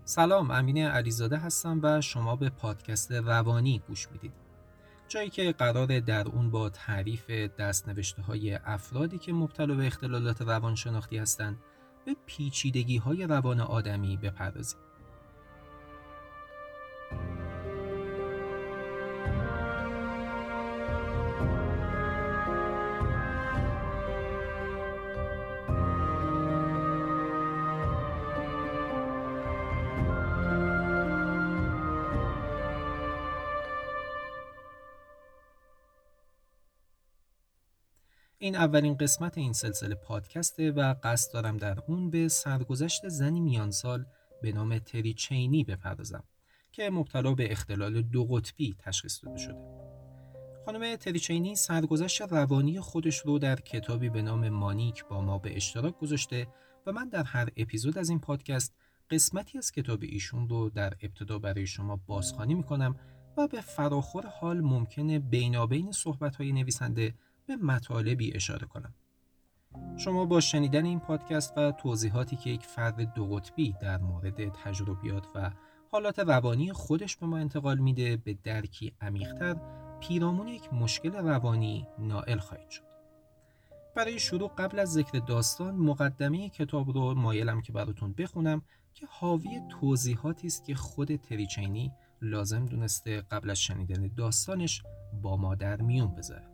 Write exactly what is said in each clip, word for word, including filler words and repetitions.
سلام، امین علیزاده هستم و شما به پادکست روانی گوش میدید. جایی که قراره در اون با تعریف دست‌نوشته‌های افرادی که مبتلا به اختلالات روانشناختی هستند به پیچیدگی‌های روان آدمی بپردازیم. این اولین قسمت این سلسله پادکسته و قصد دارم در اون به سرگذشت زنی میانسال به نام تری چینی بپردازم که مبتلا به اختلال دو قطبی تشخیص داده شده. خانم تری چینی سرگذشت روانی خودش رو در کتابی به نام مانیک با ما به اشتراک گذاشته و من در هر اپیزود از این پادکست قسمتی از کتاب ایشون رو در ابتدا برای شما بازخوانی میکنم و به فراخور حال ممکنه بینابین صحبت‌های نویسنده به مطالبی اشاره کنم. شما با شنیدن این پادکست و توضیحاتی که یک فرد دو قطبی در مورد تجربیات و حالات روانی خودش به ما انتقال میده به درکی عمیق‌تر پیرامون یک مشکل روانی نائل خواهید شد. برای شروع قبل از ذکر داستان مقدمه کتاب رو مایلم که براتون بخونم که حاوی توضیحاتی است که خود تری چینی لازم دونسته قبل از شنیدن داستانش با ما در میون بذاره.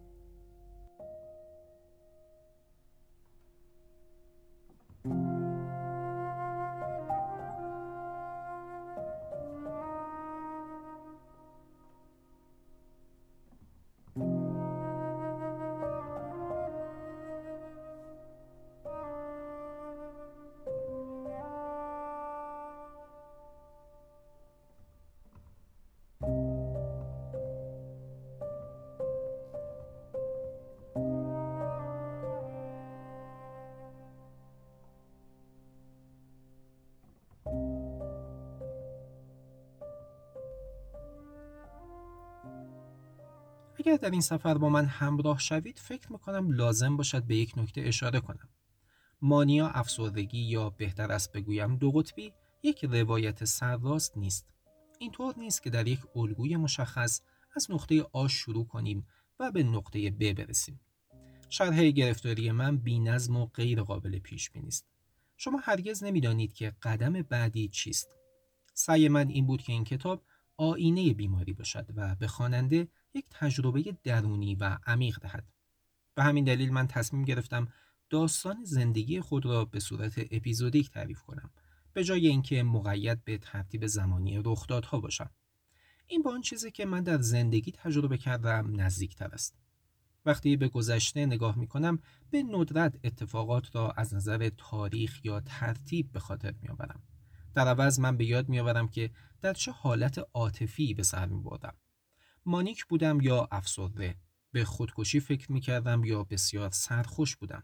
اگر در این سفر با من همراه شوید فکر میکنم لازم باشد به یک نکته اشاره کنم. مانیا افسردگی یا بهتر است بگویم دو قطبی یک روایت سرراست نیست. اینطور نیست که در یک الگوی مشخص از نقطه آ شروع کنیم و به نقطه ب برسیم. شرح گرفتاری من بی‌نظم و غیر قابل پیش بینی است. شما هرگز نمیدانید که قدم بعدی چیست. سعی من این بود که این کتاب آینه بیماری باشد و به خواننده یک تجربه درونی و عمیق دهد. به همین دلیل من تصمیم گرفتم داستان زندگی خود را به صورت اپیزودیک تعریف کنم به جای اینکه مقید به ترتیب زمانی رخدادها باشم. این با آن چیزی که من در زندگی تجربه کردم نزدیکتر است. وقتی به گذشته نگاه می کنم به ندرت اتفاقات را از نظر تاریخ یا ترتیب به خاطر می آورم. در عوض من به یاد می آورم که در چه حالت عاطفی به سر می بردم. مانیک بودم یا افسرده، به خودکشی فکر می کردم یا بسیار سرخوش بودم.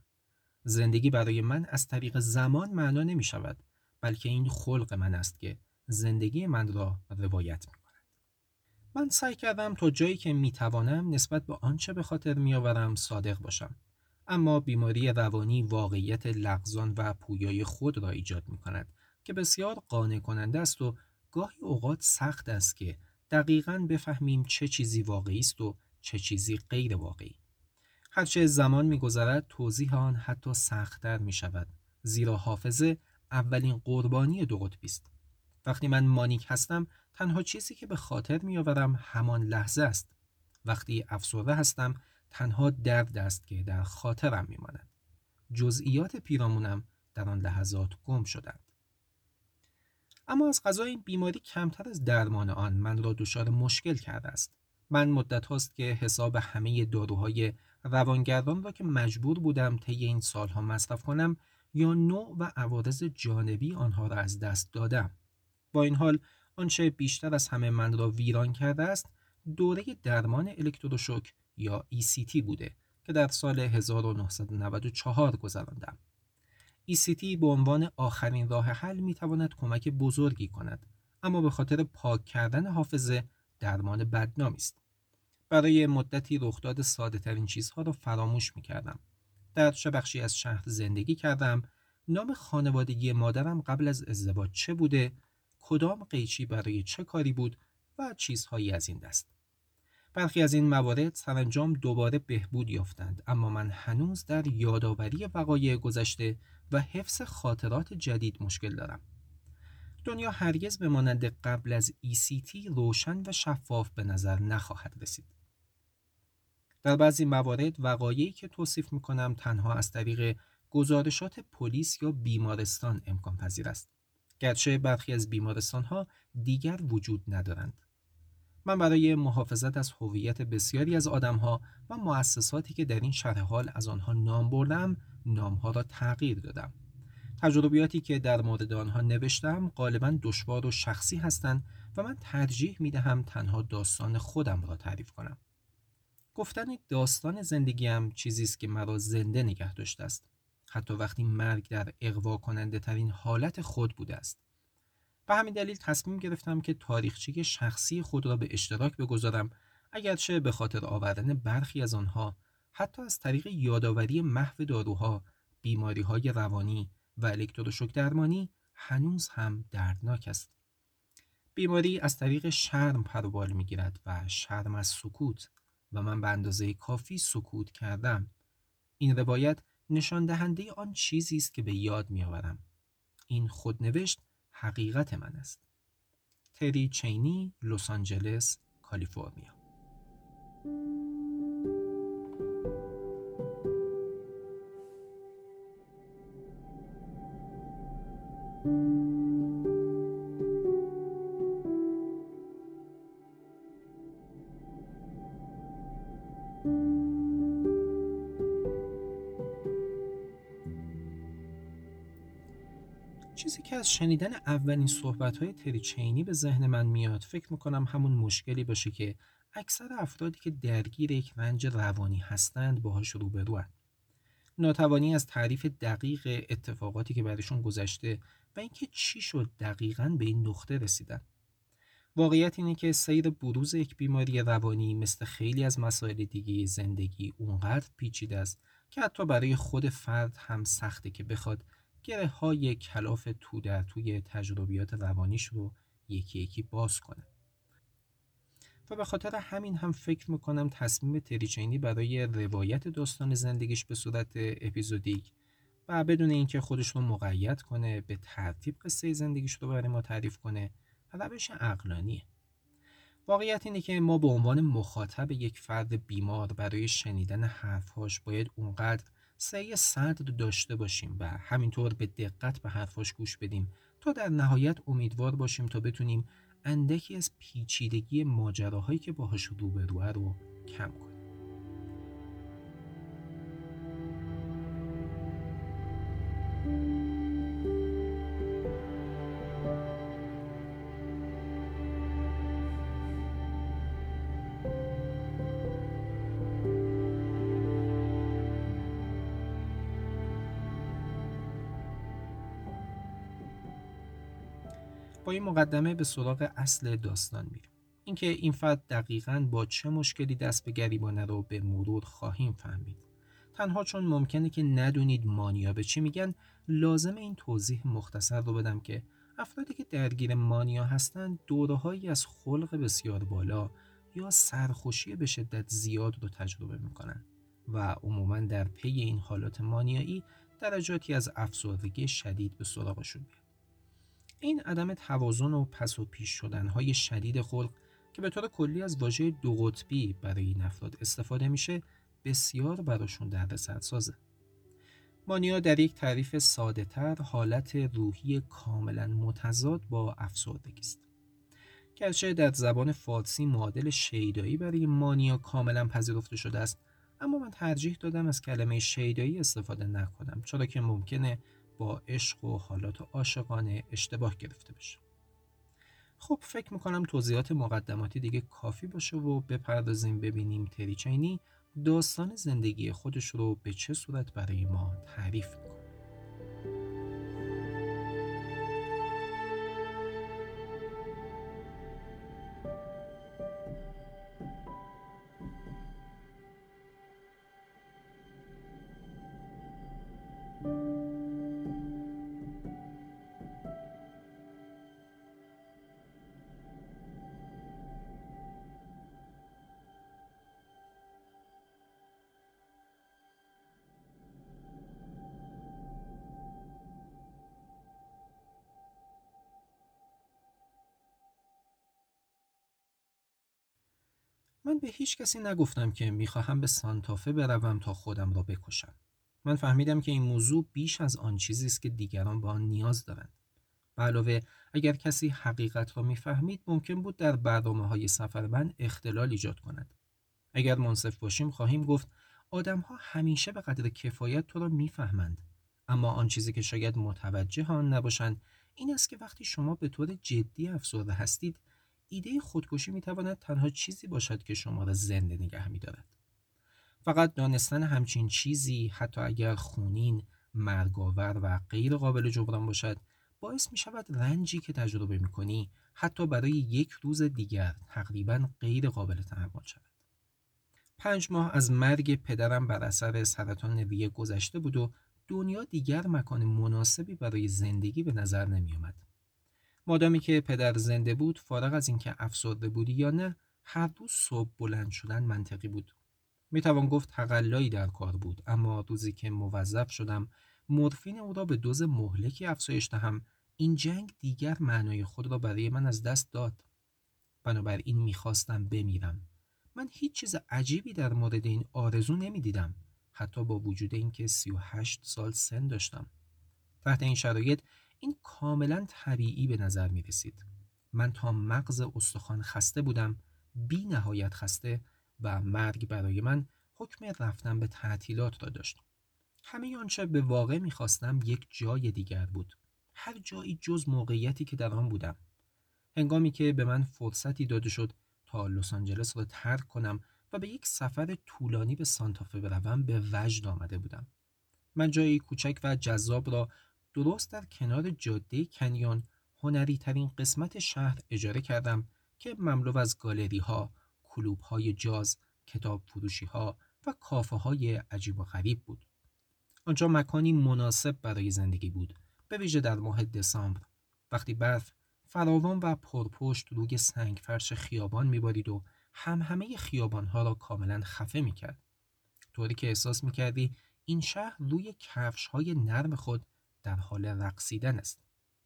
زندگی برای من از طریق زمان معنا نمی شود، بلکه این خلق من است که زندگی من را روایت می کند. من سعی کردم تا جایی که می توانم نسبت به آنچه به خاطر می آورم صادق باشم، اما بیماری روانی واقعیت لغزان و پویای خود را ایجاد می کند که بسیار قانع کننده است و گاهی اوقات سخت است که دقیقاً بفهمیم چه چیزی واقعی است و چه چیزی غیر واقعی. هرچه زمان می‌گذرد توضیح آن حتی سخت‌تر می‌شود، زیرا حافظه اولین قربانی دو قطبی است. وقتی من مانیک هستم تنها چیزی که به خاطر می‌آورم همان لحظه است. وقتی افسرده هستم تنها درد است که در خاطرم می‌ماند. جزئیات پیرامونم در آن لحظات گم شدند. اما از قضای این بیماری کمتر از درمان آن من را دچار مشکل کرده است. من مدت هاست که حساب همه داروهای روانگردان را که مجبور بودم طی این سالها مصرف کنم یا نوع و عوارض جانبی آنها را از دست دادم. با این حال آنچه بیشتر از همه من را ویران کرده است دوره درمان الکتروشوک یا ای سی تی بوده که در سال هزار و نهصد و نود و چهار گذراندم. ای سی تی به عنوان آخرین راه حل میتواند کمک بزرگی کند، اما به خاطر پاک کردن حافظه درمان بدنامی است. برای مدتی رخداد ساده ترین چیزها را فراموش میکردم. در چه بخشی از شهر زندگی کردم، نام خانوادگی مادرم قبل از ازدواج چه بوده، کدام قیچی برای چه کاری بود و چیزهایی از این دست. برخی از این موارد سرانجام دوباره بهبود یافتند، اما من هنوز در یادآوری وقایع گذشته و حفظ خاطرات جدید مشکل دارم. دنیا هرگز به مانند قبل از ای سی تی روشن و شفاف به نظر نخواهد رسید. در بعضی موارد وقایعی که توصیف می‌کنم تنها از طریق گزارشات پلیس یا بیمارستان امکان پذیر است، گرچه برخی از بیمارستان‌ها دیگر وجود ندارند. من برای محافظت از هویت بسیاری از آدم‌ها و مؤسساتی که در این شرح حال از آنها نام بردم، نام‌ها را تغییر دادم. تجربیاتی که در مورد آنها نوشتم غالباً دشوار و شخصی هستند و من ترجیح می‌دهم تنها داستان خودم را تعریف کنم. گفتن داستان زندگیم چیزی است که مرا زنده نگه داشته است، حتی وقتی مرگ در اغوا کننده ترین حالت خود بوده است. به همین دلیل تصمیم گرفتم که تاریخچه شخصی خود را به اشتراک بگذارم، اگرچه به خاطر آوردن برخی از آنها حتی از طریق یادآوری محو داروها، بیماری‌های روانی و الکتروشوک درمانی هنوز هم دردناک است. بیماری از طریق شرم پروبال می‌گیرد و شرم از سکوت، و من به اندازه کافی سکوت کردم. این روایت نشان دهنده آن چیزی است که به یاد می‌آورم. این خودنوشت حقیقت من است. تری چینی، لس آنجلس، کالیفرنیا. چیزی که از شنیدن اولین صحبت‌های تری چینی به ذهن من میاد، فکر میکنم همون مشکلی باشه که اکثر افرادی که درگیر یک رنج روانی هستند باهاش روبروان. ناتوانی از تعریف دقیق اتفاقاتی که براشون گذشته و اینکه چی شد دقیقاً به این نقطه رسیدن. واقعیت اینه که سیر بروز یک بیماری روانی مثل خیلی از مسائل دیگه زندگی اونقدر پیچیده است که حتی برای خود فرد هم سخته که بخواد گره های کلاف تو در توی تجربیات روانیش رو یکی یکی باز کنه. و به خاطر همین هم فکر میکنم تصمیم تری چینی برای روایت داستان زندگیش به صورت اپیزودیک و بدون اینکه خودش رو مقید کنه به ترتیب قصه زندگیش رو برای ما تعریف کنه روش عقلانیه. واقعیت اینه که ما به عنوان مخاطب یک فرد بیمار برای شنیدن حرفهاش باید اونقدر سعی صدر داشته باشیم و همینطور به دقت به حرفاش گوش بدیم تا در نهایت امیدوار باشیم تا بتونیم اندکی از پیچیدگی ماجراهایی که باهاش روبروه رو کم کنیم. با این مقدمه به سراغ اصل داستان میریم. اینکه این فرد دقیقاً با چه مشکلی دست به گریبانه رو به مرور خواهیم فهمید. تنها چون ممکنه که ندونید مانیا به چی میگن، لازم این توضیح مختصر رو بدم که افرادی که درگیر مانیا هستند دوره‌هایی از خلق بسیار بالا یا سرخوشی به شدت زیاد رو تجربه میکنن و عموماً در پی این حالات مانیایی درجاتی از افسردگی شدید به سراغشون میاد. این عدم توازن و پس و پیش شدن‌های شدید خلق که به طور کلی از واژه دو قطبی برای این افراد استفاده میشه بسیار براشون دردسرسازه. مانیا در یک تعریف ساده‌تر حالت روحی کاملا متضاد با افسردگی است. گرچه در زبان فارسی معادل شیدایی برای مانیا کاملا پذیرفته شده است، اما من ترجیح دادم از کلمه شیدایی استفاده نکنم، چرا که ممکنه با عشق و حالات عاشقانه اشتباه گرفته بشه. خب فکر میکنم توضیحات مقدماتی دیگه کافی باشه و بپردازیم ببینیم تری چینی داستان زندگی خودش رو به چه صورت برای ما تعریف میکنه. من به هیچ کسی نگفتم که میخواهم به سانتافه بروم تا خودم را بکشم. من فهمیدم که این موضوع بیش از آن چیزی است که دیگران به آن نیاز دارند. به علاوه اگر کسی حقیقت را میفهمید ممکن بود در برنامه‌های سفر من اختلال ایجاد کند. اگر منصف باشیم خواهیم گفت آدم‌ها همیشه به قدر کفایت تو را میفهمند، اما آن چیزی که شاید متوجه آن نباشند این است که وقتی شما به طور جدی افسرده هستید، ایده خودکشی میتواند تنها چیزی باشد که شما را زنده نگه می‌دارد. فقط دانستن همچین چیزی، حتی اگر خونین، مرگاور و غیر قابل جبران باشد، باعث می شود رنجی که تجربه می کنی حتی برای یک روز دیگر تقریباً غیر قابل تحمل شود. پنج ماه از مرگ پدرم بر اثر سرطان ریه گذشته بود و دنیا دیگر مکان مناسبی برای زندگی به نظر نمی آمد. مادامی که پدر زنده بود، فارغ از اینکه افسرده بودی یا نه، هر روز صبح بلند شدن منطقی بود. می توان گفت تقلایی در کار بود، اما روزی که موظف شدم مورفین او را به دوز مهلکی افزایش دهم، این جنگ دیگر معنای خود را برای من از دست داد. بنابراین میخواستم بمیرم. من هیچ چیز عجیبی در مورد این آرزو نمیدیدم، حتی با وجود اینکه سی و هشت سال سن داشتم. تحت این شرایط این کاملا طبیعی به نظر می رسید. من تا مغز استخوان خسته بودم، بی نهایت خسته، و مرگ برای من حکم رفتن به تعطیلات را داشت. همه آنچه به واقع می‌خواستم یک جای دیگر بود. هر جایی جز موقعیتی که در آن بودم. هنگامی که به من فرصتی داده شد تا لس آنجلس را ترک کنم و به یک سفر طولانی به سانتافه بروم، به وجد آمده بودم. من جایی کوچک و جذاب را درست در کنار جاده کنیون، هنری ترین قسمت شهر، اجاره کردم که مملو از گالری ها، کلوب های جاز، کتاب فروشی ها و کافه های عجیب و غریب بود. آنجا مکانی مناسب برای زندگی بود، به ویژه در ماه دسامبر، وقتی برف فراوان و پرپشت روی سنگ فرش خیابان میبارید و هم همه خیابان ها را کاملا خفه میکرد، طوری که احساس میکردی این شهر روی کفش های نرم خود در حال رقصیدن است.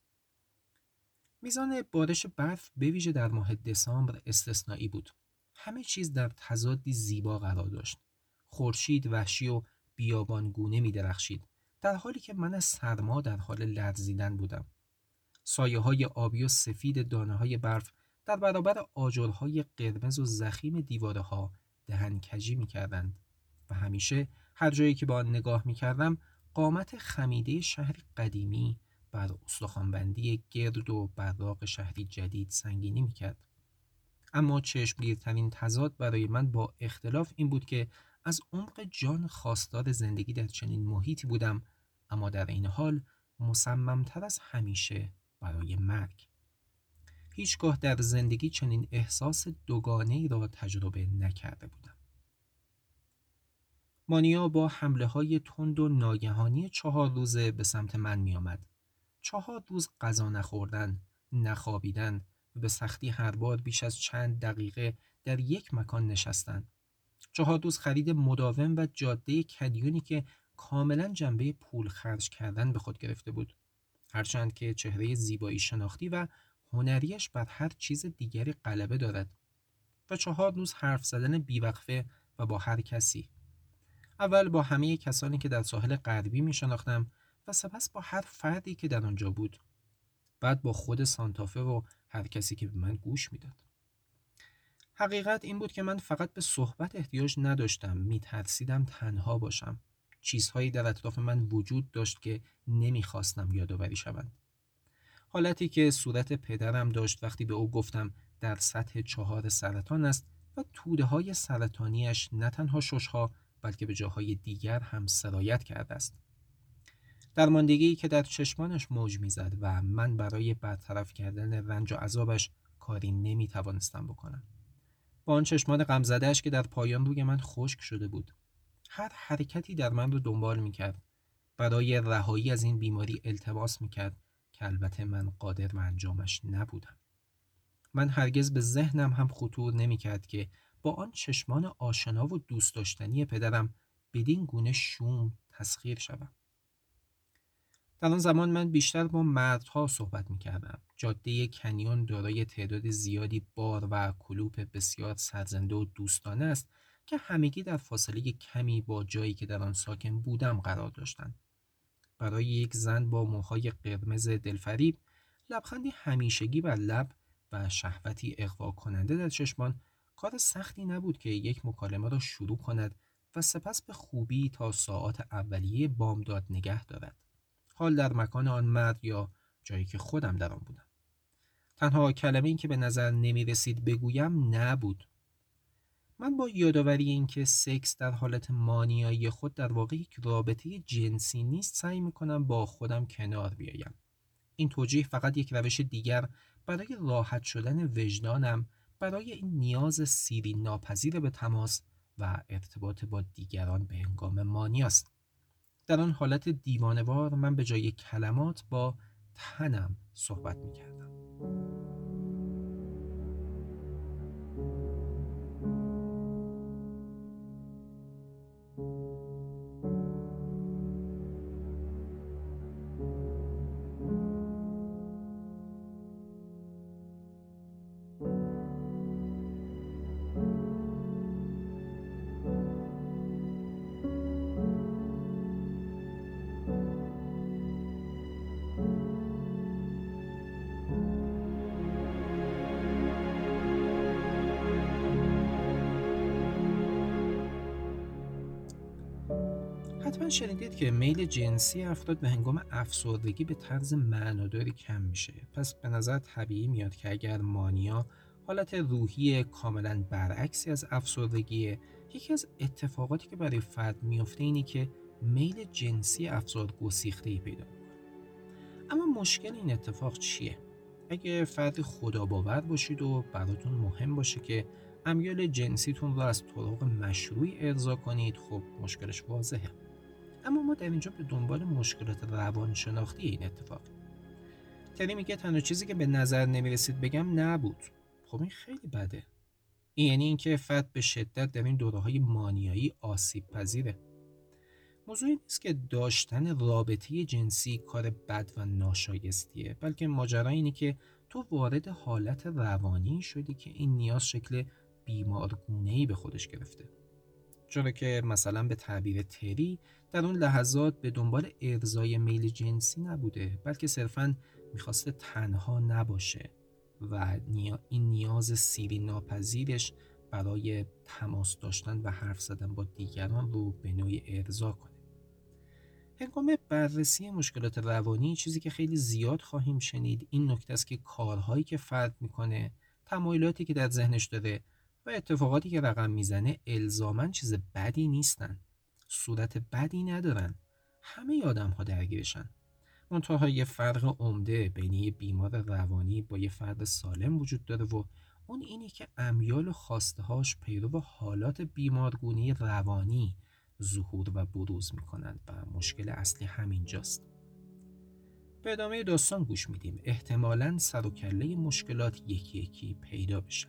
میزان بارش برف به ویژه در ماه دسامبر استثنایی بود. همه چیز در تضادی زیبا قرار داشت. خورشید وحشی و بیابانگونه می درخشید، در حالی که من از سرما در حال لرزیدن بودم. سایه های آبی و سفید دانه های برف در برابر آجرهای قرمز و ضخیم دیواره ها دهنکجی می کردند و همیشه هر جایی که به آن نگاه می کردم، قامت خمیده شهری قدیمی بر استخوانبندی گرد و براق شهری جدید سنگینی می کرد. اما چشمگیرترین تضاد برای من با اختلاف این بود که از عمق جان خواستار زندگی در چنین محیطی بودم، اما در این حال مصممتر از همیشه برای مرگ. هیچگاه در زندگی چنین احساس دوگانه‌ای را تجربه نکرده بودم. مانیا با حمله های تند و ناگهانی چهار روزه به سمت من می آمد. چهار روز غذا نخوردن، نخوابیدن و به سختی هر بار بیش از چند دقیقه در یک مکان نشستن. چهار روز خرید مداوم و جاده کنیونی که کاملا جنبه پول خرج کردن به خود گرفته بود. هرچند که چهره زیبایی شناختی و هنریش بر هر چیز دیگری غلبه دارد. و چهار روز حرف زدن بیوقفه و با هر کسی. اول با همه کسانی که در ساحل غربی می شناختم و سپس با هر فردی که در آنجا بود. بعد با خود سانتافه و هر کسی که به من گوش می داد. حقیقت این بود که من فقط به صحبت احتیاج نداشتم، می ترسیدم تنها باشم. چیزهایی در اطراف من وجود داشت که نمی خواستم یادآوری شوند. حالتی که صورت پدرم داشت وقتی به او گفتم در سطح چهار سرطان است و توده های سرطانیش نه تنها ششها بلکه به جاهای دیگر هم سرایت کرده است. درماندگی که در چشمانش موج می‌زد و من برای برطرف کردن رنج و عذابش کاری نمی‌توانستم بکنم. با آن چشمان غمزده‌اش که در پایان روی من خشک شده بود. هر حرکتی در من رو دنبال می‌کرد. برای رهایی از این بیماری التماس می‌کرد که البته من قادر به انجامش نبودم. من هرگز به ذهنم هم خطور نمی‌کرد که با آن چشمان آشنا و دوست داشتنی پدرم بدین گونه شوم تسخیر شوم. در آن زمان من بیشتر با مردها صحبت می‌کردم. جاده کنیون دارای تعداد زیادی بار و کلوپ بسیار سرزنده و دوستانه است که همگی در فاصله کمی با جایی که در آن ساکن بودم قرار داشتند. برای یک زن با موهای قرمز دلفریب، لبخندی همیشگی بر لب و شهوتی اغوا کننده در چشمان، کار سختی نبود که یک مکالمه را شروع کند و سپس به خوبی تا ساعات اولیه بامداد نگه دارد. حال در مکان آن مرد یا جایی که خودم در آن بودم. تنها کلمه‌ای که به نظر نمی رسید بگویم نبود. من با یادآوری اینکه سکس در حالت مانیایی خود در واقع یک رابطه جنسی نیست سعی میکنم با خودم کنار بیایم. این توجیه فقط یک روش دیگر برای راحت شدن وجدانم برای این نیاز سیری ناپذیر به تماس و ارتباط با دیگران به هنگام مانی است. در آن حالت دیوانه‌وار من به جای کلمات با تنم صحبت میکردم. حتما شنیدید که میل جنسی افراد به هنگام افسردگی به طرز معناداری کم میشه. پس به نظر طبیعی میاد که اگر مانیا حالت روحی کاملا برعکسی از افسردگیه، یکی از اتفاقاتی که برای فرد میفته اینه که میل جنسی افراد گسیخته‌ای پیدا میکنه. اما مشکل این اتفاق چیه؟ اگه فرد خدا باور باشید و براتون مهم باشه که امیال جنسیتون رو از طرق مشروعی ارضا کنید، خب مشکلش واضحه. اما ما در اینجا به دنبال مشکلات روانشناختی این اتفاق. تری میگه تنها چیزی که به نظر نمیرسید بگم نبود. خب این خیلی بده. این یعنی اینکه فرد به شدت در این دوره‌های مانیایی آسیب پذیره. موضوعی نیست که داشتن رابطه جنسی کار بد و ناشایستیه، بلکه ماجرا اینه که تو وارد حالت روانی شدی که این نیاز شکل بیمارگونه‌ای به خودش گرفته. چرا که مثلا به تعبیر تری در اون لحظات به دنبال ارضای میل جنسی نبوده، بلکه صرفاً میخواسته تنها نباشه و این نیاز سیری ناپذیرش برای تماس داشتن و حرف زدن با دیگران رو به نوعی ارضا کنه. هنگام بررسی مشکلات روانی چیزی که خیلی زیاد خواهیم شنید این نکته است که کارهایی که فرد میکنه، تمایلاتی که در ذهنش داره و اتفاقاتی که رقم میزنه الزاماً چیز بدی نیستن، صورت بدی ندارن، همه آدم ها درگیرشن. منتها یه فرق عمده بین یه بیمار روانی با یه فرد سالم وجود داره و اون اینه که امیال و خواسته هاش پیرو حالات بیمارگونی روانی ظهور و بروز میکنند و مشکل اصلی همینجاست. به ادامه داستان گوش میدیم، احتمالاً سر و کله مشکلات یکی یکی پیدا بشن.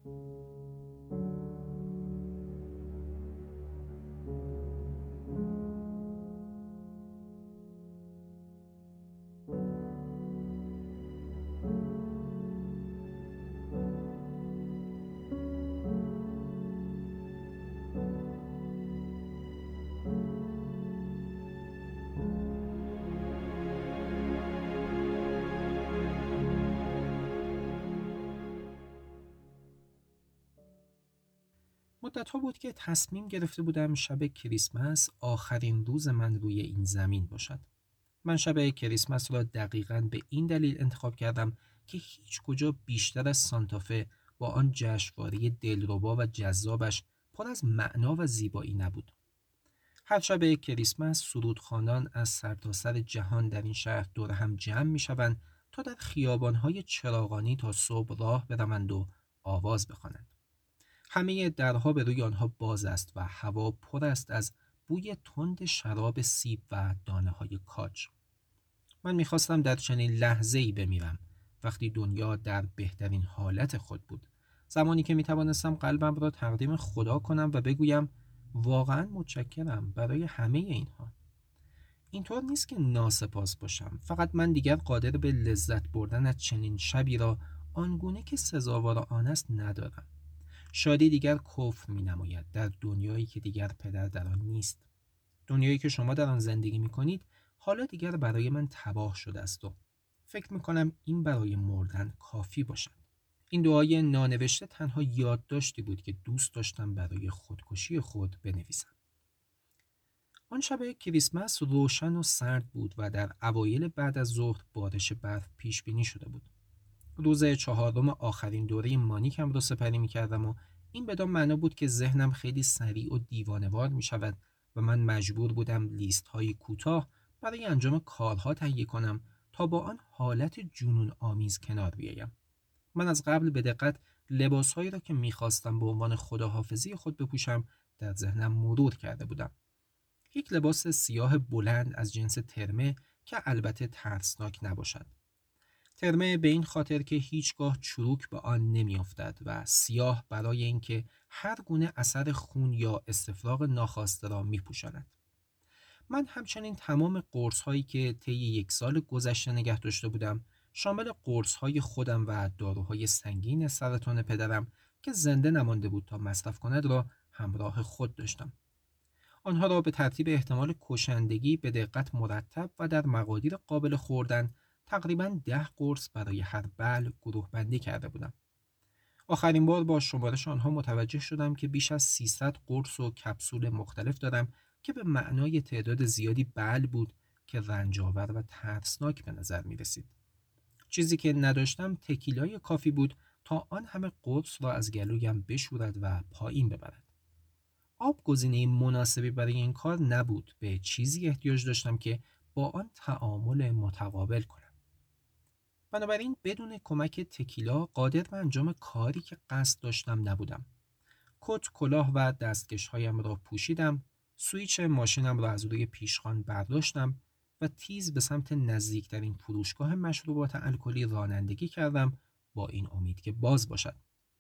مدت‌ها بود که تصمیم گرفته بودم شب کریسمس آخرین روز من روی این زمین باشد. من شب کریسمس را دقیقاً به این دلیل انتخاب کردم که هیچ کجا بیشتر از سانتافه با آن جشنواره دلربا و جذابش پر از معنا و زیبایی نبود. هر شب کریسمس سرودخوانان از سرتاسر جهان در این شهر دور هم جمع می‌شوند تا در خیابان‌های چراغانی تا صبح راه بروند و آواز بخوانند. همه درها به روی آنها باز است و هوا پر است از بوی تند شراب سیب و دانه‌های کاج. من می‌خواستم در چنین لحظه‌ای بمیرم، وقتی دنیا در بهترین حالت خود بود، زمانی که می‌توانستم قلبم را تقدیم خدا کنم و بگویم واقعاً متشکرم برای همه اینها. اینطور نیست که ناسپاس باشم، فقط من دیگر قادر به لذت بردن از چنین شبی را آنگونه که سزاوار آن است ندارم. شادی دیگر کفر می نماید در دنیایی که دیگر پدر در آن نیست. دنیایی که شما در آن زندگی می کنید حالا دیگر برای من تباه شده است و فکر می کنم این برای مردن کافی باشد. این دعای نانوشته تنها یادداشتی بود که دوست داشتم برای خودکشی خود بنویسم. آن شب کریسمس روشن و سرد بود و در اوایل بعد از ظهر بارش برف پیش بینی شده بود. روز چهارم آخرین دوره مانیکم را سپری می کردم و این بدان معنا بود که ذهنم خیلی سریع و دیوانه‌وار می شود و من مجبور بودم لیست های کوتاه برای انجام کارها تهیه کنم تا با آن حالت جنون آمیز کنار بیایم. من از قبل به دقت لباسهایی را که می‌خواستم به عنوان خداحافظی خود بپوشم در ذهنم مرور کرده بودم. یک لباس سیاه بلند از جنس ترمه که البته ترسناک نباشد. ترمه به این خاطر که هیچگاه چروک به آن نمی‌افتد و سیاه برای اینکه هر گونه اثر خون یا استفراغ ناخواسته را می‌پوشاند. من همچنین تمام قرص‌هایی که طی یک سال گذشته نگه داشته بودم، شامل قرص‌های خودم و داروهای سنگین سرطان پدرم که زنده نمانده بود تا مصرف کند را همراه خود داشتم. آنها را به ترتیب احتمال کشندگی به دقت مرتب و در مقادیر قابل خوردن تقریباً ده قرص برای هر بل گروه بندی کرده بودم. آخرین بار با شمارش آنها متوجه شدم که بیش از سیصد قرص و کپسول مختلف دارم که به معنای تعداد زیادی بل بود که رنج‌آور و ترسناک به نظر می رسید. چیزی که نداشتم تکیلای کافی بود تا آن همه قرص را از گلویم بشورد و پایین ببرد. آب گزینه مناسبی برای این کار نبود. به چیزی احتیاج داشتم که با آن تعامل متقابل کنم. بنابراین بدون کمک تکیلا قادر به انجام کاری که قصد داشتم نبودم. کت، کلاه و دستکش‌هایم را پوشیدم، سویچ ماشینم را از روی پیشخوان برداشتم و تیز به سمت نزدیکترین فروشگاه مشروبات الکلی رانندگی کردم با این امید که باز باشد.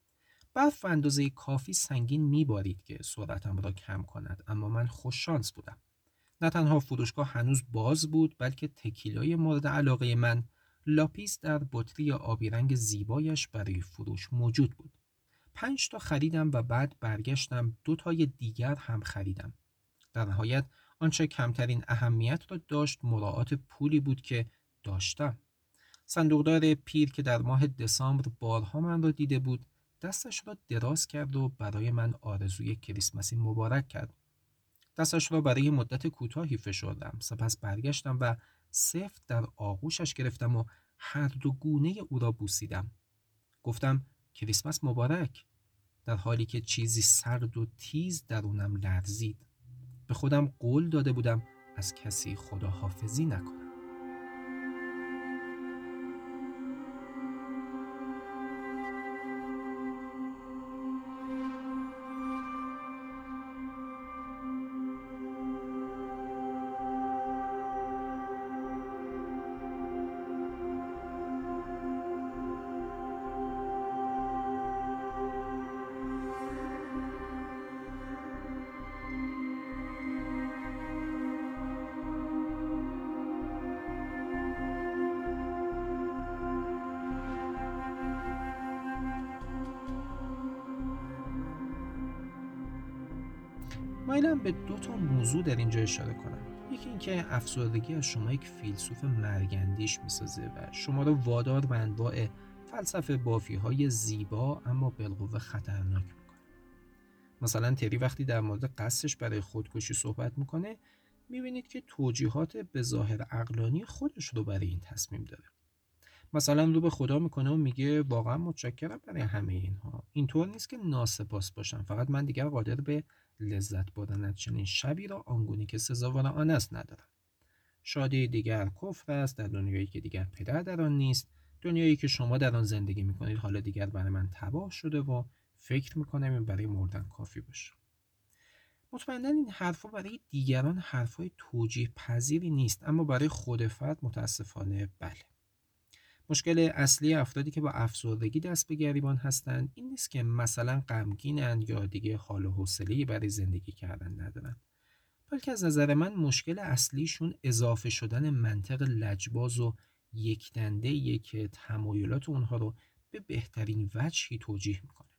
برف به اندازه کافی سنگین می‌بارید که سرعتم را کم کند، اما من خوش شانس بودم. نه تنها فروشگاه هنوز باز بود، بلکه تکیلای مورد علاقه من، لاپیس، در بطری آبی رنگ زیبایش برای فروش موجود بود. پنج تا خریدم و بعد برگشتم دو تای دیگر هم خریدم. در نهایت آنچه کمترین اهمیت را داشت مراعات پولی بود که داشتم. صندوقدار پیر که در ماه دسامبر بارها من را دیده بود دستش را دراز کرد و برای من آرزوی کریسمسی مبارک کرد. دستش را برای مدت کوتاهی فشردم، سپس برگشتم و سفت در آغوشش گرفتم و هر دو گونه او را بوسیدم. گفتم کریسمس مبارک، در حالی که چیزی سرد و تیز درونم لرزید. به خودم قول داده بودم از کسی خداحافظی نکنم. مایلم به دو تا موضوع در اینجا اشاره کنم. یکی این که افسردگی از شما یک فیلسوف مرگندیش میسازه و شما رو وادار به انواع فلسفه بافی‌های زیبا اما بالقوه خطرناک میکنه. مثلا تری وقتی در مورد قصدش برای خودکشی صحبت میکنه، میبینید که توجیهات به ظاهر عقلانی خودش رو برای این تصمیم داره. مثلا رو به خدا میکنه و میگه واقعا متشکرم برای همه اینها. اینطور نیست که ناسپاس باشم، فقط من دیگر قادر به لذت بردن از چنین شبی را آنگونه که سزاوار آن است ندارم. شادی دیگر کفر است در دنیایی که دیگر پدر در آن نیست. دنیایی که شما در آن زندگی میکنید حالا دیگر برای من تباه شده و فکر میکنم این برای مردن کافی باشه. مطمئنا این حرفا برای دیگران حرفای توجیه پذیری نیست، اما برای خود فرد متاسفانه بله. مشکل اصلی افرادی که با افسردگی دست به گریبان هستند این نیست که مثلا غمگینند یا دیگه حال و حوصله‌ای برای زندگی کردن ندارن، بلکه از نظر من مشکل اصلیشون اضافه شدن منطق لجباز و یکدنده‌ایه که تمایلات اونها رو به بهترین وجهی توجیه میکنه.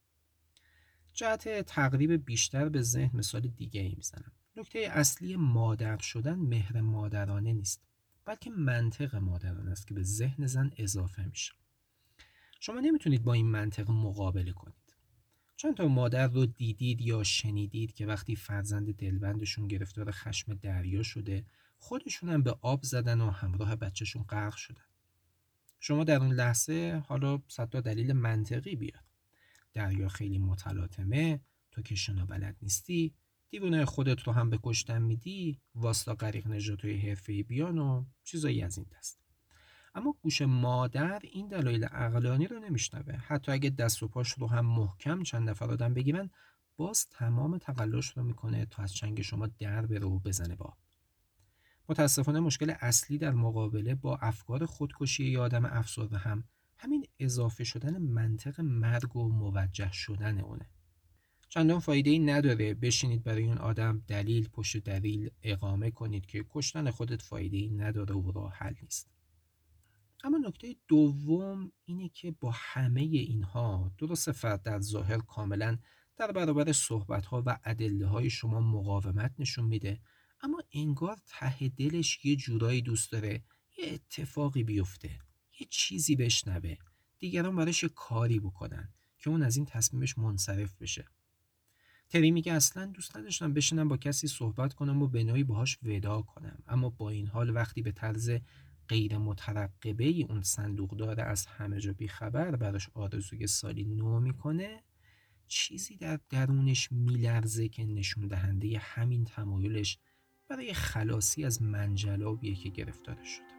جهت تقریب بیشتر به ذهن مثال دیگه ای میزنم. نکته اصلی مادر شدن مهر مادرانه نیست، بلکه منطق مادرانه است که به ذهن زن اضافه میشه. شما نمیتونید با این منطق مقابله کنید. چند تا مادر رو دیدید یا شنیدید که وقتی فرزند دلبندشون گرفتار خشم دریا شده، خودشون هم به آب زدن و همراه بچهشون غرق شدن. شما در اون لحظه حالا صد تا دلیل منطقی بیار. دریا خیلی متلاطمه، تو که شنا بلد نیستی، دیوونه خودت رو هم به کشتن میدی، واستا غریق نژادهای حرفه‌ای بیان و چیزایی از این دست. اما گوش مادر این دلایل عقلانی رو نمیشنوه. حتی اگه دست و پاش رو هم محکم چند نفر آدم بگیرن، باز تمام تقلاش رو میکنه تا از چنگ شما در بره و بزنه با. متاسفانه مشکل اصلی در مقابله با افکار خودکشی یا آدم افسرده هم همین اضافه شدن منطق مرگ و موجه شدن اونه. چندان فایده ای نداره بشینید برای اون آدم دلیل پشت دلیل اقامه کنید که کشتن خودت فایده ای نداره و راه حل نیست. اما نکته دوم اینه که با همه اینها درست فرد در ظاهر کاملا در برابر صحبت‌ها و ادله‌های شما مقاومت نشون میده، اما انگار ته دلش یه جورایی دوست داره یه اتفاقی بیفته، یه چیزی بشنوه، دیگران براش یه کاری بکنن که اون از این تصمیمش منصرف بشه. تری میگه اصلا دوست نداشتم بشینم با کسی صحبت کنم و به نوعی باهاش وداع کنم، اما با این حال وقتی به طرز غیر مترقبه ای اون صندوق داره از همه جا بی خبر براش آرزوی سالی نو میکنه، چیزی در درونش میلرزه که نشون دهنده همین تمایلش برای خلاصی از منجلابیه که گرفتار شده.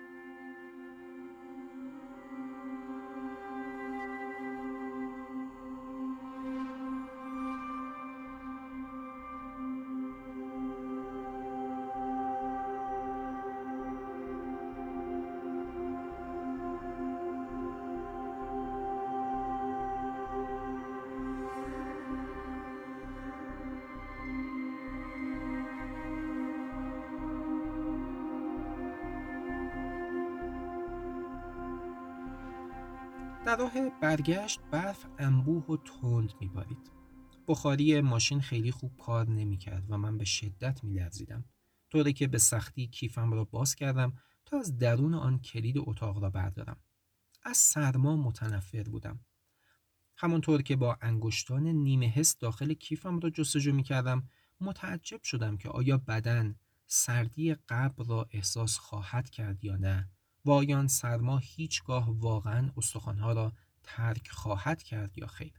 در راه برگشت برف انبوه و تند میبارید. بخاری ماشین خیلی خوب کار نمیکرد و من به شدت میلرزیدم، طوری که به سختی کیفم را باز کردم تا از درون آن کلید اتاق را بردارم. از سرما متنفر بودم. همانطور که با انگشتان نیمه حس داخل کیفم را جستجو میکردم، متعجب شدم که آیا بدن سردی قبل را احساس خواهد کرد یا نه، و آیا آن سرما هیچگاه واقعا استخوانها را ترک خواهد کرد یا خیر.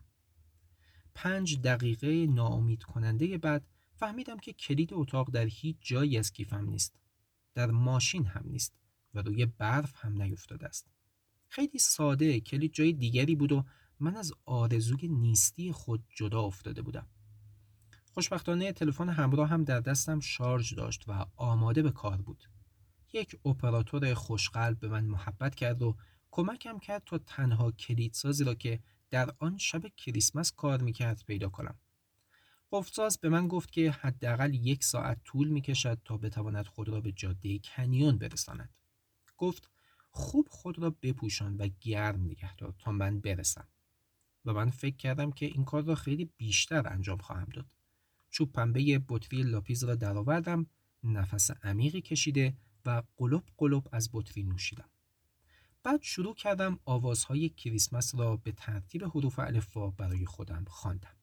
پنج دقیقه ناامید کننده بعد فهمیدم که کلید اتاق در هیچ جایی از کیفم نیست، در ماشین هم نیست و روی برف هم نیفتاده است. خیلی ساده کلید جای دیگری بود و من از آرزوی نیستی خود جدا افتاده بودم. خوشبختانه تلفن همراه هم در دستم شارژ داشت و آماده به کار بود. یک اپراتور خوشقلب به من محبت کرد و کمکم کرد تا تنها کلیدسازی را که در آن شب کریسمس کار میکرد پیدا کنم. قفل‌ساز به من گفت که حداقل یک ساعت طول میکشد تا بتواند خود را به جاده کنیون برساند. گفت خوب خود را بپوشان و گرم نگه دار تا من برسم. و من فکر کردم که این کار را خیلی بیشتر انجام خواهم داد. چوب پنبه بطری لاپیز را درآوردم، نفس عمیقی کشیده و قلوب قلوب از بطری نوشیدم. بعد شروع کردم آوازهای کریسمس را به ترتیب حروف الفبا برای خودم خواندم.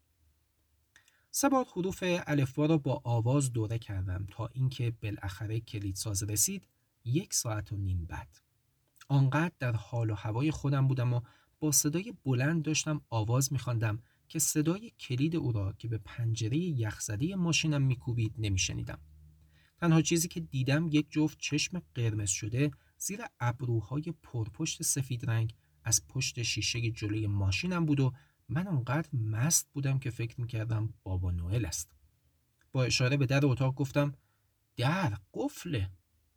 سه بار حروف الفبا را با آواز دوره کردم تا اینکه بالاخره کلیدساز رسید. یک ساعت و نیم بعد. آنقدر در حال و هوای خودم بودم و با صدای بلند داشتم آواز می‌خواندم که صدای کلید او را که به پنجره یخزده ماشینم می‌کوبید نمی‌شنیدم. تنها چیزی که دیدم یک جفت چشم قرمز شده زیر ابروهای پرپشت سفید رنگ از پشت شیشه جلوی ماشینم بود و من آنقدر مست بودم که فکر می‌کردم بابا نوئل است. با اشاره به در اتاق گفتم در قفله.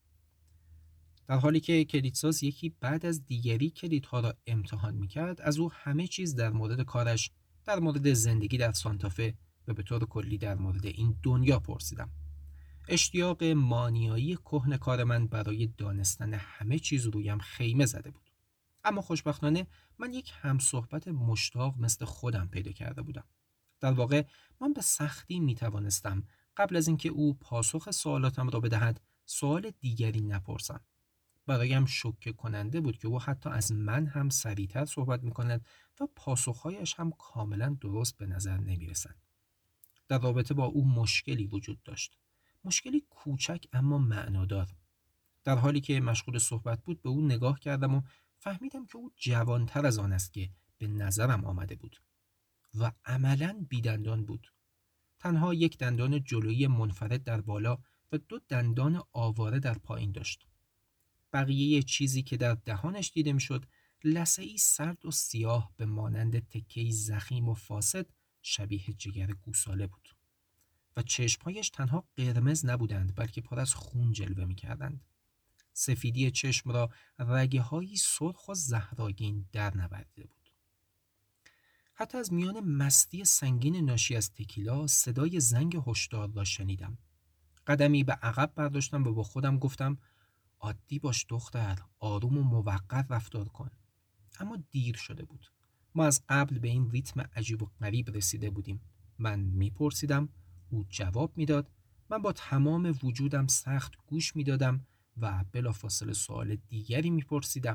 در حالی که کلیدساز یکی بعد از دیگری کلیدها را امتحان می‌کرد، از او همه چیز در مورد کارش، در مورد زندگی در سانتافه و به طور کلی در مورد این دنیا پرسیدم. اشتیاق مانیایی کهنه‌کار من برای دانستن همه چیز رویم خیمه زده بود. اما خوشبختانه من یک همصحبت مشتاق مثل خودم پیدا کرده بودم. در واقع من به سختی می توانستم قبل از اینکه او پاسخ سوالاتم را بدهد سوال دیگری نپرسم. برایم شوکه کننده بود که او حتی از من هم سریعتر صحبت می کند و پاسخهایش هم کاملا درست به نظر نمی رسند. در رابطه با او مشکلی وجود داشت. مشکلی کوچک اما معنادار. در حالی که مشغول صحبت بود به او نگاه کردم و فهمیدم که او جوانتر از آن است که به نظرم آمده بود و عملاً بیدندان بود. تنها یک دندان جلویی منفرد در بالا و دو دندان آواره در پایین داشت. بقیه چیزی که در دهانش دیده میشد لثه‌ای سرد و سیاه به مانند تکه‌ای ضخیم و فاسد شبیه جگر گوساله بود و چشمهایش تنها قرمز نبودند بلکه پر از خون جلوه می‌کردند. سفیدی چشم را رگه‌هایی سرخ و زهرآگین در نوردیده بود. حتی از میان مستی سنگین ناشی از تکیلا صدای زنگ هشدار را شنیدم. قدمی به عقب برداشتم و با خودم گفتم عادی باش دختر، آروم و موقر رفتار کن. اما دیر شده بود. ما از قبل به این ریتم عجیب و غریب رسیده بودیم. من میپرسیدم، او جواب میداد، من با تمام وجودم سخت گوش میدادم و بلافاصله سوال دیگری میپرسیدم.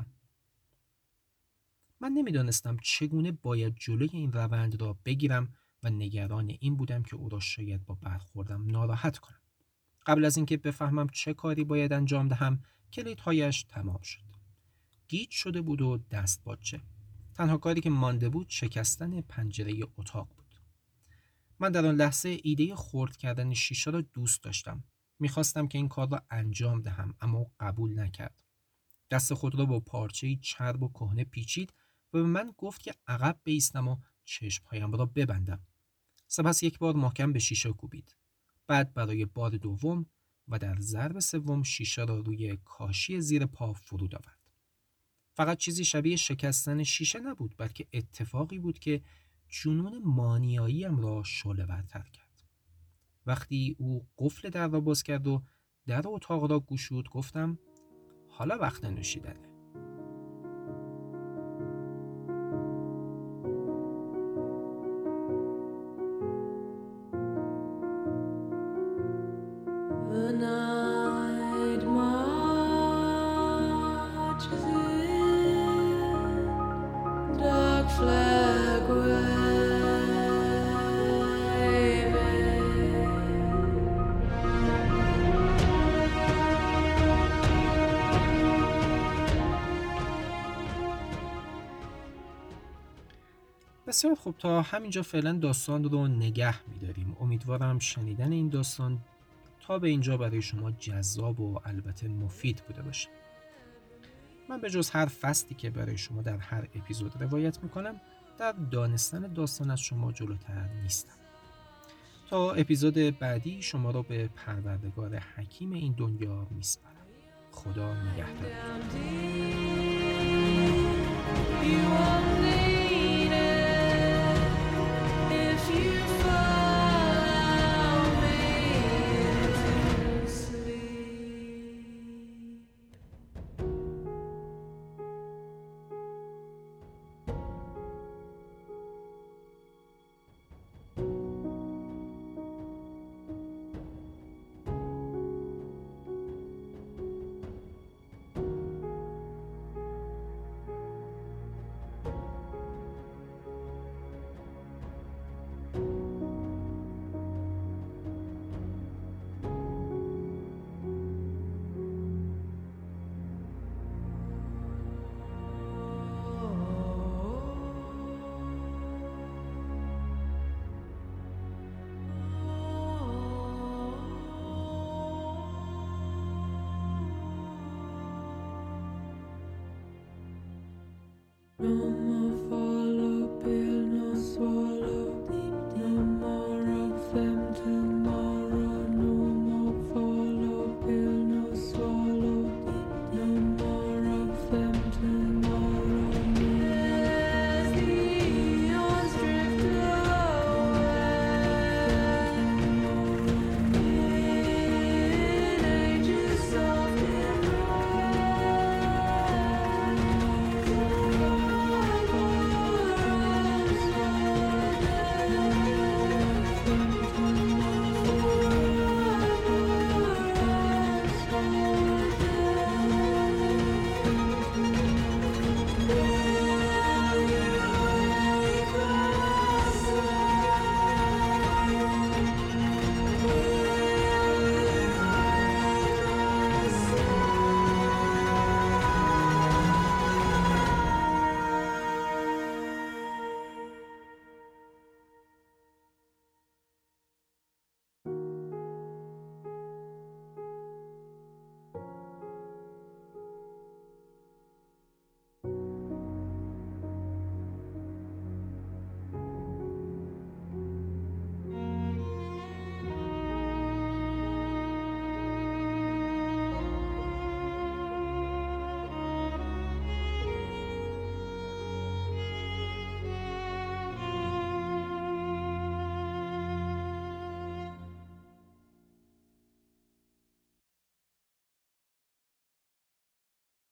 من نمیدانستم چگونه باید جلوی این روند را بگیرم و نگران این بودم که او را شاید با برخوردم ناراحت کنم. قبل از اینکه بفهمم چه کاری باید انجام دهم، کلیدهایش تمام شد. گیج شده بود و دست باچه. تنها کاری که مانده بود شکستن پنجره اتاق بود. من در آن لحظه ایده خرد کردن شیشه را دوست داشتم. میخواستم که این کار را انجام دهم اما او قبول نکرد. دست خود را با پارچه‌ای چرب و کهنه پیچید و به من گفت که عقب بایستم و چشمهایم را ببندم. سپس یک بار محکم به شیشه کوبید. بعد برای بار دوم و در ضرب سوم شیشه را روی کاشی زیر پا فرود آورد. فقط چیزی شبیه شکستن شیشه نبود بلکه اتفاقی بود که جنون مانیاییم را شعله‌ورتر کرد. وقتی او قفل در را باز کرد و در اتاق را گشود گفتم حالا وقت نوشیدنه. بسیار خوب، تا همینجا فعلا داستان رو نگه می‌داریم. امیدوارم شنیدن این داستان تا به اینجا برای شما جذاب و البته مفید بوده باشه. من به جز هر فصلی که برای شما در هر اپیزود روایت میکنم در دانستن داستان از شما جلوتر نیستم. تا اپیزود بعدی شما رو به پروردگار حکیم این دنیا میسپارم. خدا نگهدار.